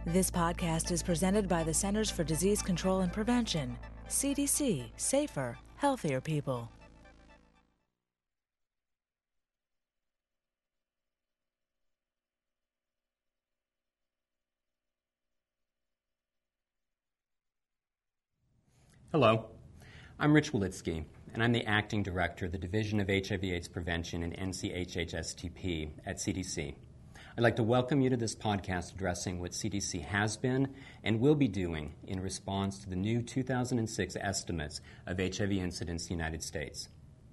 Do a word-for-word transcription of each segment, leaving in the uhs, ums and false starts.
This podcast is presented by the Centers for Disease Control and Prevention, C D C, safer, healthier people. Hello, I'm Rich Walitsky, and I'm the Acting Director of the Division of H I V AIDS Prevention and N C H H S T P at C D C. I'd like to welcome you to this podcast addressing what C D C has been and will be doing in response to the new two thousand six estimates of H I V incidence in the United States.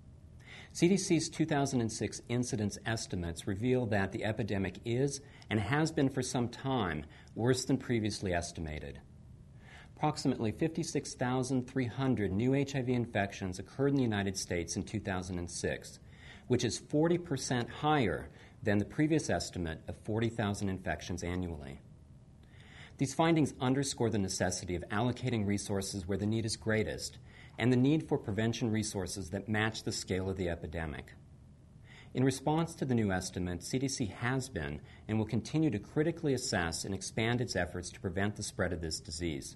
C D C's two thousand six incidence estimates reveal that the epidemic is, and has been for some time, worse than previously estimated. Approximately fifty-six thousand three hundred new H I V infections occurred in the United States in two thousand six, which is forty percent higher than the previous estimate of forty thousand infections annually. These findings underscore the necessity of allocating resources where the need is greatest and the need for prevention resources that match the scale of the epidemic. In response to the new estimate, C D C has been and will continue to critically assess and expand its efforts to prevent the spread of this disease.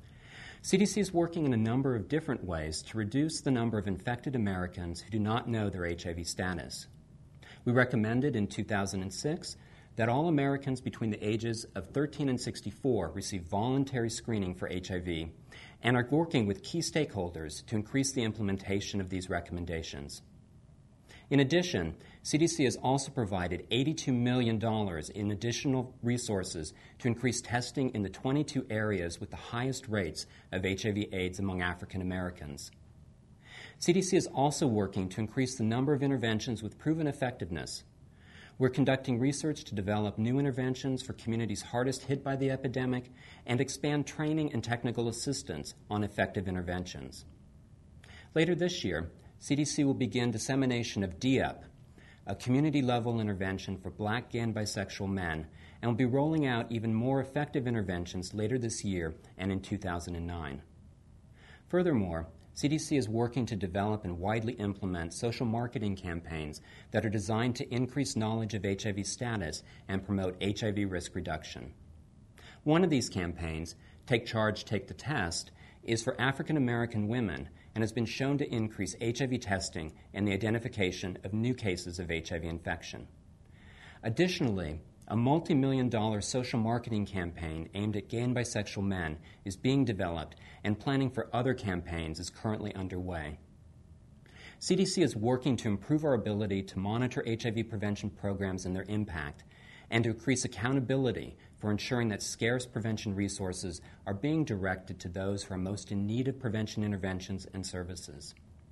C D C is working in a number of different ways to reduce the number of infected Americans who do not know their H I V status. We recommended in two thousand six that all Americans between the ages of thirteen and sixty-four receive voluntary screening for H I V and are working with key stakeholders to increase the implementation of these recommendations. In addition, C D C has also provided eighty-two million dollars in additional resources to increase testing in the twenty-two areas with the highest rates of H I V AIDS among African Americans. C D C is also working to increase the number of interventions with proven effectiveness. We're conducting research to develop new interventions for communities hardest hit by the epidemic and expand training and technical assistance on effective interventions. Later this year, C D C will begin dissemination of D E P, a community-level intervention for Black, gay, and bisexual men, and will be rolling out even more effective interventions later this year and in two thousand nine. Furthermore, C D C is working to develop and widely implement social marketing campaigns that are designed to increase knowledge of H I V status and promote H I V risk reduction. One of these campaigns, Take Charge, Take the Test, is for African American women and has been shown to increase H I V testing and the identification of new cases of H I V infection. Additionally, a multi-million dollar social marketing campaign aimed at gay and bisexual men is being developed, and planning for other campaigns is currently underway. C D C is working to improve our ability to monitor H I V prevention programs and their impact, and to increase accountability for ensuring that scarce prevention resources are being directed to those who are most in need of prevention interventions and services.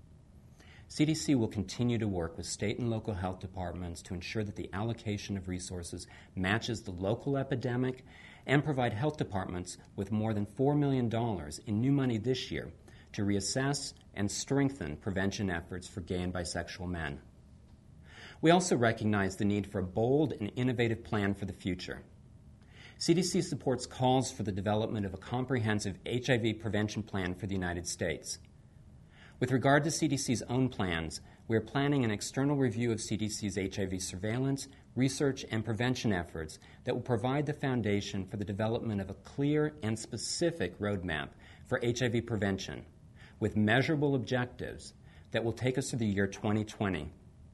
C D C will continue to work with state and local health departments to ensure that the allocation of resources matches the local epidemic and provide health departments with more than four million dollars in new money this year to reassess and strengthen prevention efforts for gay and bisexual men. We also recognize the need for a bold and innovative plan for the future. C D C supports calls for the development of a comprehensive H I V prevention plan for the United States. With regard to C D C's own plans, we are planning an external review of C D C's H I V surveillance, research, and prevention efforts that will provide the foundation for the development of a clear and specific roadmap for H I V prevention with measurable objectives that will take us to the year twenty twenty.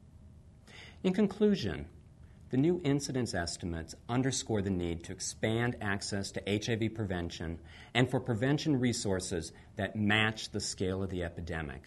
In conclusion, the new incidence estimates underscore the need to expand access to H I V prevention and for prevention resources that match the scale of the epidemic.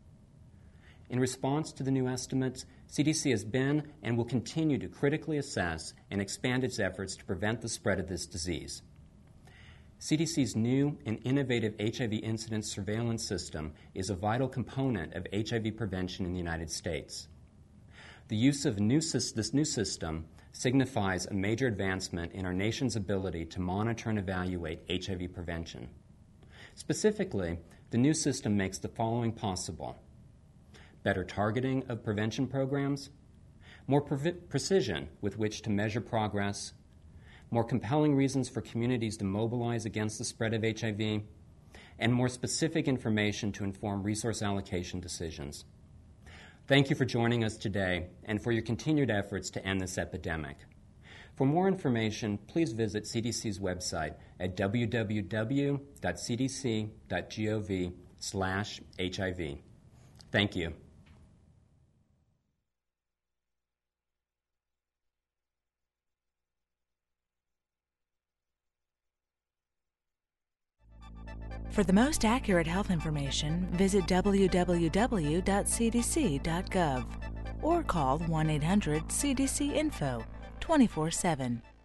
In response to the new estimates, C D C has been and will continue to critically assess and expand its efforts to prevent the spread of this disease. C D C's new and innovative H I V incidence surveillance system is a vital component of H I V prevention in the United States. The use of new, this new system signifies a major advancement in our nation's ability to monitor and evaluate H I V prevention. Specifically, the new system makes the following possible: better targeting of prevention programs, more pre- precision with which to measure progress, more compelling reasons for communities to mobilize against the spread of H I V, and more specific information to inform resource allocation decisions. Thank you for joining us today and for your continued efforts to end this epidemic. For more information, please visit C D C's website at w w w dot c d c dot gov slash H I V. Thank you. For the most accurate health information, visit w w w dot c d c dot gov or call one eight hundred C D C info twenty-four seven.